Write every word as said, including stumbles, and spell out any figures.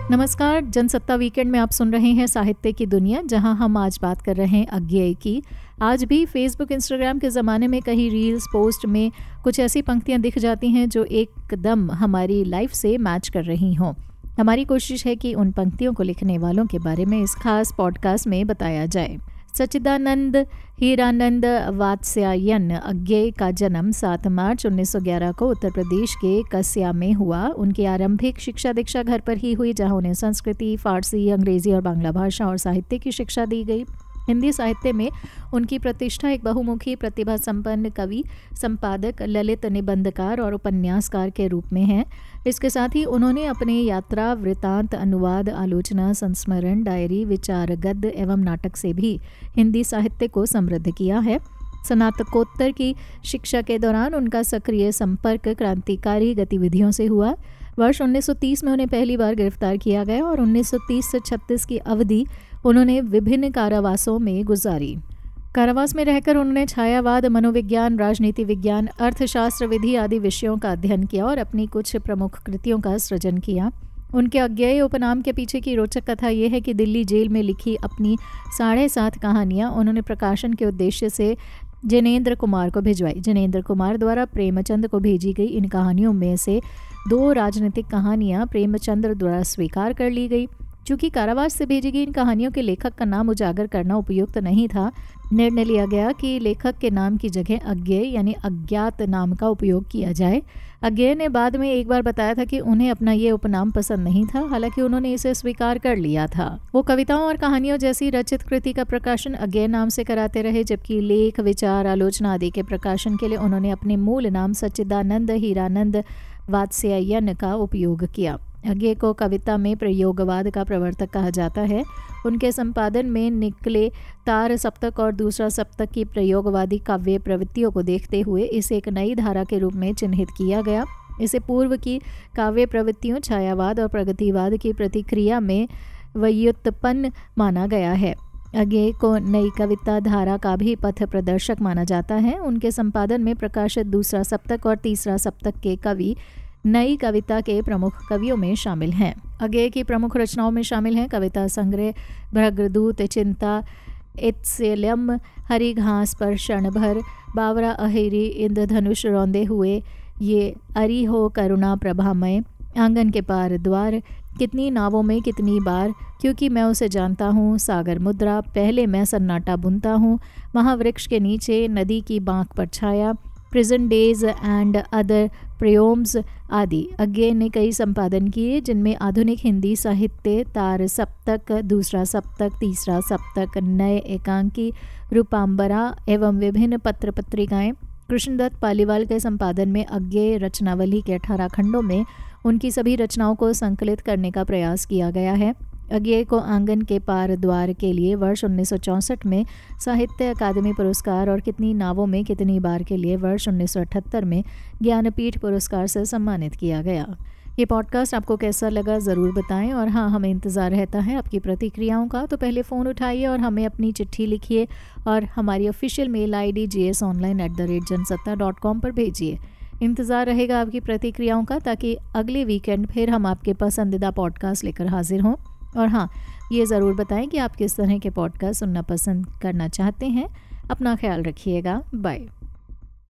नमस्कार, जनसत्ता वीकेंड में आप सुन रहे हैं साहित्य की दुनिया, जहां हम आज बात कर रहे हैं अज्ञेय की। आज भी फेसबुक इंस्टाग्राम के ज़माने में कहीं रील्स पोस्ट में कुछ ऐसी पंक्तियां दिख जाती हैं जो एकदम हमारी लाइफ से मैच कर रही हों। हमारी कोशिश है कि उन पंक्तियों को लिखने वालों के बारे में इस खास पॉडकास्ट में बताया जाए। सच्चिदानंद हीरानंद वात्स्यायन अज्ञेय का जन्म सात मार्च उन्नीस सौ ग्यारह को उत्तर प्रदेश के कस्या में हुआ। उनकी आरंभिक शिक्षा दीक्षा घर पर ही हुई, जहां उन्हें संस्कृति, फारसी, अंग्रेजी और बांग्ला भाषा और साहित्य की शिक्षा दी गई। हिंदी साहित्य में उनकी प्रतिष्ठा एक बहुमुखी प्रतिभा संपन्न कवि, संपादक, ललित निबंधकार और उपन्यासकार के रूप में है। इसके साथ ही उन्होंने अपने यात्रा, वृतांत, अनुवाद, आलोचना, संस्मरण, डायरी, विचार, गद्य एवं नाटक से भी हिंदी साहित्य को समृद्ध किया है। स्नातकोत्तर की शिक्षा के दौरान उनका सक्रिय संपर्क क्रांतिकारी गतिविधियों से हुआ। वर्ष उन्नीस सौ तीस में उन्हें पहली बार गिरफ्तार किया गया और उन्नीस सौ तीस से छत्तीस की अवधि उन्होंने विभिन्न कारावासों में गुजारी। कारावास में रहकर उन्होंने छायावाद, मनोविज्ञान, राजनीति विज्ञान, अर्थशास्त्र, विधि आदि विषयों का अध्ययन किया और अपनी कुछ प्रमुख कृतियों का सृजन किया। उनके अज्ञेय उपनाम के पीछे की रोचक कथा यह है कि दिल्ली जेल में लिखी अपनी साढ़े सात कहानियाँ उन्होंने प्रकाशन के उद्देश्य से जिनेंद्र कुमार को भिजवाई। जिनेंद्र कुमार द्वारा प्रेमचंद को भेजी गई इन कहानियों में से दो राजनीतिक कहानियाँ प्रेमचंद द्वारा स्वीकार कर ली गई। चूँकि कारावास से भेजी गई इन कहानियों के लेखक का नाम उजागर करना उपयुक्त नहीं था, निर्णय लिया गया कि लेखक के नाम की जगह अज्ञेय यानी अज्ञात नाम का उपयोग किया जाए। अज्ञेय ने बाद में एक बार बताया था कि उन्हें अपना ये उपनाम पसंद नहीं था, हालांकि उन्होंने इसे स्वीकार कर लिया था। वो कविताओं और कहानियों जैसी रचित कृति का प्रकाशन अज्ञेय नाम से कराते रहे, जबकि लेख, विचार, आलोचना आदि के प्रकाशन के लिए उन्होंने अपने मूल नाम सच्चिदानंद हीरानंद वात्स्यायन का उपयोग किया। अज्ञेय को कविता में प्रयोगवाद का प्रवर्तक कहा जाता है। उनके संपादन में निकले तार सप्तक और दूसरा सप्तक की प्रयोगवादी काव्य प्रवृत्तियों को देखते हुए इसे एक नई धारा के रूप में चिन्हित किया गया। इसे पूर्व की काव्य प्रवृत्तियों, छायावाद और प्रगतिवाद की प्रतिक्रिया में व्युत्पन्न माना गया है। अज्ञेय को नई कविता धारा का भी पथ प्रदर्शक माना जाता है। उनके संपादन में प्रकाशित दूसरा सप्तक और तीसरा सप्तक के कवि नई कविता के प्रमुख कवियों में शामिल हैं। अज्ञेय की प्रमुख रचनाओं में शामिल हैं कविता संग्रह भ्रगदूत, चिंता, इत्स्यलम, हरी घास पर क्षण भर, बावरा अहेरी, इंद्रधनुष रौंदे हुए, ये अरी हो करुणा प्रभामय, आंगन के पार द्वार, कितनी नावों में कितनी बार, क्योंकि मैं उसे जानता हूँ, सागर मुद्रा, पहले मैं सन्नाटा बुनता हूँ, महावृक्ष के नीचे, नदी की बांक पर छाया, prison days and other poems आदि। अज्ञेय ने कई संपादन किए, जिनमें आधुनिक हिंदी साहित्य, तार सप्तक, दूसरा सप्तक, तीसरा सप्तक, नए एकांकी, रूपांबरा एवं विभिन्न पत्र पत्रिकाएं। कृष्णदत्त पालीवाल के संपादन में अज्ञेय रचनावली के अठारह खंडों में उनकी सभी रचनाओं को संकलित करने का प्रयास किया गया है। अज्ञेय को आंगन के पार द्वार के लिए वर्ष उन्नीस सौ चौंसठ में साहित्य अकादमी पुरस्कार और कितनी नावों में कितनी बार के लिए वर्ष उन्नीस सौ अठहत्तर में ज्ञानपीठ पुरस्कार से सम्मानित किया गया। ये पॉडकास्ट आपको कैसा लगा ज़रूर बताएं और हाँ, हमें इंतज़ार रहता है आपकी प्रतिक्रियाओं का। तो पहले फ़ोन उठाइए और हमें अपनी चिट्ठी लिखिए और हमारी official mail I D G S online at the rate Jansatta dot com पर भेजिए। इंतज़ार रहेगा आपकी प्रतिक्रियाओं का, ताकि अगले वीकेंड फिर हम आपके पसंदीदा पॉडकास्ट लेकर हाजिर हों। और हाँ, ये ज़रूर बताएं कि आप किस तरह के पॉडकास्ट सुनना पसंद करना चाहते हैं। अपना ख्याल रखिएगा। बाय।